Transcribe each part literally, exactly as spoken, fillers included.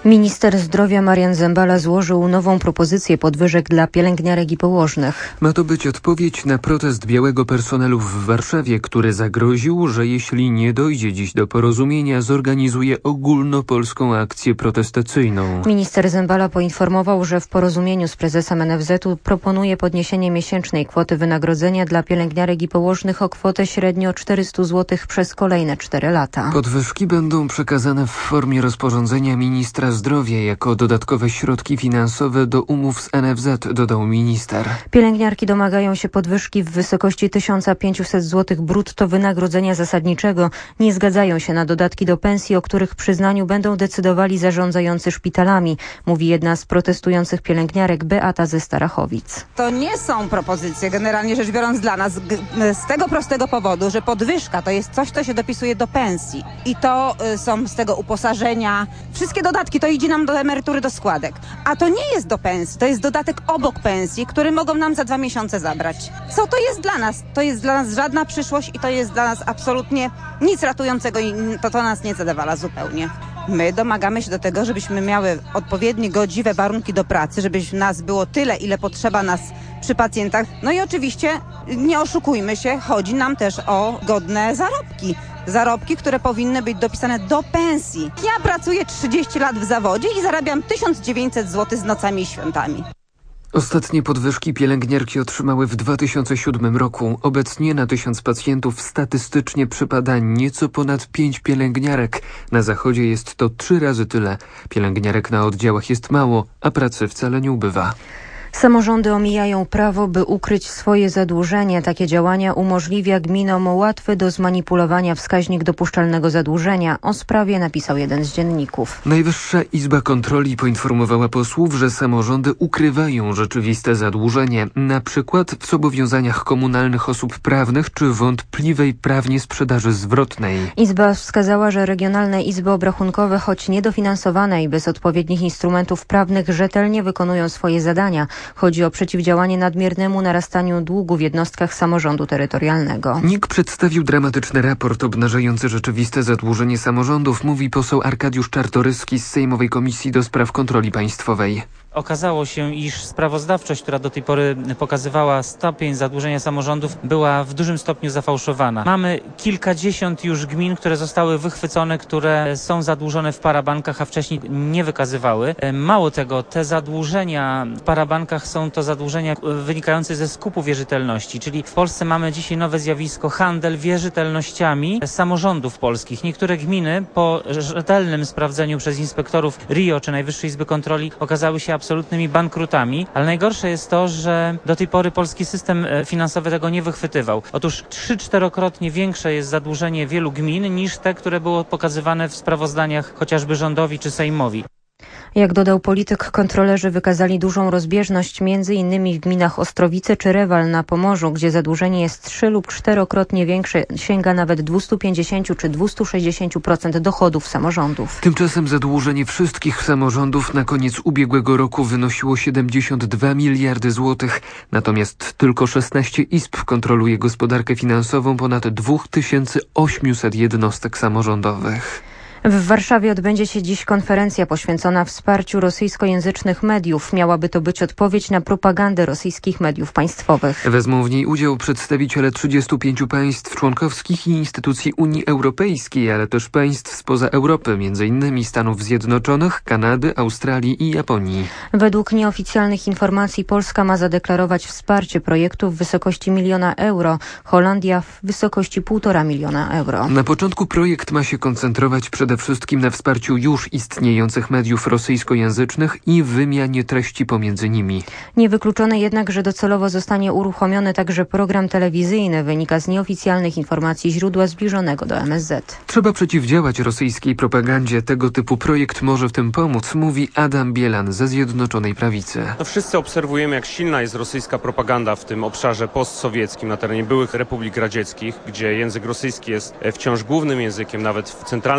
Minister zdrowia Marian Zembala złożył nową propozycję podwyżek dla pielęgniarek i położnych. Ma to być odpowiedź na protest białego personelu w Warszawie, który zagroził, że jeśli nie dojdzie dziś do porozumienia, zorganizuje ogólnopolską akcję protestacyjną. Minister Zembala poinformował, że w porozumieniu z prezesem N F Z u proponuje podniesienie miesięcznej kwoty wynagrodzenia dla pielęgniarek i położnych o kwotę średnio czterysta złotych przez kolejne cztery lata. Podwyżki będą przekazane w formie rozporządzenia ministra zdrowia jako dodatkowe środki finansowe do umów z N F Z, dodał minister. Pielęgniarki domagają się podwyżki w wysokości tysiąc pięćset złotych brutto wynagrodzenia zasadniczego. Nie zgadzają się na dodatki do pensji, o których przyznaniu będą decydowali zarządzający szpitalami, mówi jedna z protestujących pielęgniarek, Beata ze Starachowic. To nie są propozycje, generalnie rzecz biorąc, dla nas z tego prostego powodu, że podwyżka to jest coś, co się dopisuje do pensji i to y, są z tego uposażenia, wszystkie dodatki, to idzie nam do emerytury, do składek. A to nie jest do pensji, to jest dodatek obok pensji, który mogą nam za dwa miesiące zabrać. Co to jest dla nas? To jest dla nas żadna przyszłość i to jest dla nas absolutnie nic ratującego i to, to nas nie zadowala zupełnie. My domagamy się do tego, żebyśmy miały odpowiednie, godziwe warunki do pracy, żeby nas było tyle, ile potrzeba nas przy pacjentach. No i oczywiście nie oszukujmy się, chodzi nam też o godne zarobki. Zarobki, które powinny być dopisane do pensji. Ja pracuję trzydzieści lat w zawodzie i zarabiam tysiąc dziewięćset złotych z nocami i świątami. Ostatnie podwyżki pielęgniarki otrzymały w dwa tysiące siódmym roku. Obecnie na tysiąc pacjentów statystycznie przypada nieco ponad pięć pielęgniarek. Na zachodzie jest to trzy razy tyle. Pielęgniarek na oddziałach jest mało, a pracy wcale nie ubywa. Samorządy omijają prawo, by ukryć swoje zadłużenie. Takie działania umożliwia gminom łatwy do zmanipulowania wskaźnik dopuszczalnego zadłużenia. O sprawie napisał jeden z dzienników. Najwyższa Izba Kontroli poinformowała posłów, że samorządy ukrywają rzeczywiste zadłużenie, na przykład w zobowiązaniach komunalnych osób prawnych czy wątpliwej prawnie sprzedaży zwrotnej. Izba wskazała, że regionalne izby obrachunkowe, choć niedofinansowane i bez odpowiednich instrumentów prawnych, rzetelnie wykonują swoje zadania. Chodzi o przeciwdziałanie nadmiernemu narastaniu długu w jednostkach samorządu terytorialnego. N I K przedstawił dramatyczny raport obnażający rzeczywiste zadłużenie samorządów, mówi poseł Arkadiusz Czartoryski z Sejmowej Komisji do Spraw Kontroli Państwowej. Okazało się, iż sprawozdawczość, która do tej pory pokazywała stopień zadłużenia samorządów, była w dużym stopniu zafałszowana. Mamy kilkadziesiąt już gmin, które zostały wychwycone, które są zadłużone w parabankach, a wcześniej nie wykazywały. Mało tego, te zadłużenia w parabankach są to zadłużenia wynikające ze skupu wierzytelności, czyli w Polsce mamy dzisiaj nowe zjawisko, handel wierzytelnościami samorządów polskich. Niektóre gminy po rzetelnym sprawdzeniu przez inspektorów R I O czy Najwyższej Izby Kontroli okazały się absolutnymi bankrutami, ale najgorsze jest to, że do tej pory polski system finansowy tego nie wychwytywał. Otóż trzy czterokrotnie większe jest zadłużenie wielu gmin niż te, które było pokazywane w sprawozdaniach chociażby rządowi czy Sejmowi. Jak dodał polityk, kontrolerzy wykazali dużą rozbieżność między innymi w gminach Ostrowice czy Rewal na Pomorzu, gdzie zadłużenie jest trzy lub czterokrotnie większe, sięga nawet dwieście pięćdziesiąt czy dwieście sześćdziesiąt procent dochodów samorządów. Tymczasem zadłużenie wszystkich samorządów na koniec ubiegłego roku wynosiło siedemdziesiąt dwa miliardy złotych, natomiast tylko szesnaście izb kontroluje gospodarkę finansową ponad dwa tysiące osiemset jednostek samorządowych. W Warszawie odbędzie się dziś konferencja poświęcona wsparciu rosyjskojęzycznych mediów. Miałaby to być odpowiedź na propagandę rosyjskich mediów państwowych. Wezmą w niej udział przedstawiciele trzydziestu pięciu państw członkowskich i instytucji Unii Europejskiej, ale też państw spoza Europy, między innymi Stanów Zjednoczonych, Kanady, Australii i Japonii. Według nieoficjalnych informacji Polska ma zadeklarować wsparcie projektu w wysokości miliona euro, Holandia w wysokości półtora miliona euro. Na początku projekt ma się koncentrować przede wszystkim na wsparciu już istniejących mediów rosyjskojęzycznych i wymianie treści pomiędzy nimi. Niewykluczone jednak, że docelowo zostanie uruchomiony także program telewizyjny, wynika z nieoficjalnych informacji źródła zbliżonego do M S Z. Trzeba przeciwdziałać rosyjskiej propagandzie. Tego typu projekt może w tym pomóc, mówi Adam Bielan ze Zjednoczonej Prawicy. To wszyscy obserwujemy, jak silna jest rosyjska propaganda w tym obszarze postsowieckim, na terenie byłych republik radzieckich, gdzie język rosyjski jest wciąż głównym językiem, nawet w centralnej Ukrainie.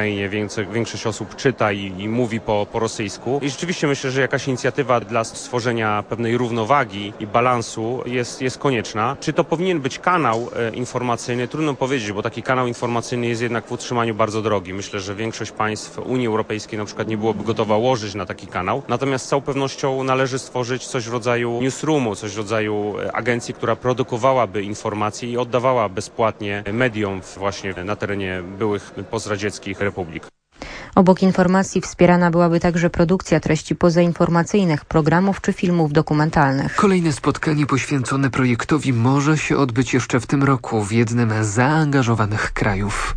Ukrainie większość osób czyta i, i mówi po, po rosyjsku. I rzeczywiście myślę, że jakaś inicjatywa dla stworzenia pewnej równowagi i balansu jest, jest konieczna. Czy to powinien być kanał e, informacyjny? Trudno powiedzieć, bo taki kanał informacyjny jest jednak w utrzymaniu bardzo drogi. Myślę, że większość państw Unii Europejskiej na przykład nie byłoby gotowa łożyć na taki kanał. Natomiast z całą pewnością należy stworzyć coś w rodzaju newsroomu, coś w rodzaju agencji, która produkowałaby informacje i oddawała bezpłatnie mediom właśnie na terenie byłych postradzieckich republik. Obok informacji wspierana byłaby także produkcja treści pozainformacyjnych, programów czy filmów dokumentalnych. Kolejne spotkanie poświęcone projektowi może się odbyć jeszcze w tym roku w jednym z zaangażowanych krajów.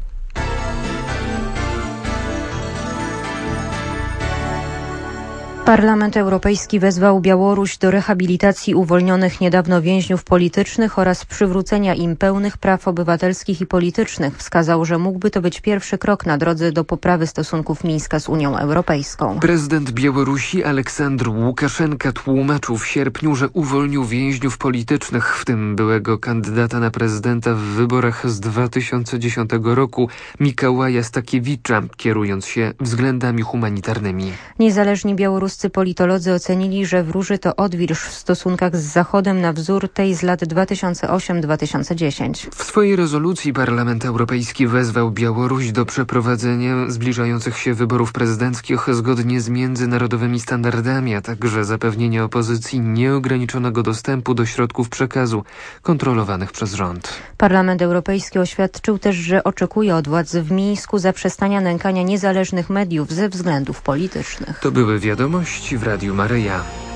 Parlament Europejski wezwał Białoruś do rehabilitacji uwolnionych niedawno więźniów politycznych oraz przywrócenia im pełnych praw obywatelskich i politycznych. Wskazał, że mógłby to być pierwszy krok na drodze do poprawy stosunków Mińska z Unią Europejską. Prezydent Białorusi Aleksandr Łukaszenka tłumaczył w sierpniu, że uwolnił więźniów politycznych, w tym byłego kandydata na prezydenta w wyborach z dwa tysiące dziesiątego roku Mikołaja Stakiewicza, kierując się względami humanitarnymi. Niezależni białoruscy politolodzy ocenili, że wróży to odwilż w stosunkach z Zachodem na wzór tej z lat dwa tysiące ósmego do dwa tysiące dziesiątego. W swojej rezolucji Parlament Europejski wezwał Białoruś do przeprowadzenia zbliżających się wyborów prezydenckich zgodnie z międzynarodowymi standardami, a także zapewnienia opozycji nieograniczonego dostępu do środków przekazu kontrolowanych przez rząd. Parlament Europejski oświadczył też, że oczekuje od władz w Mińsku zaprzestania nękania niezależnych mediów ze względów politycznych. To były wiadomości w Radiu Maryja.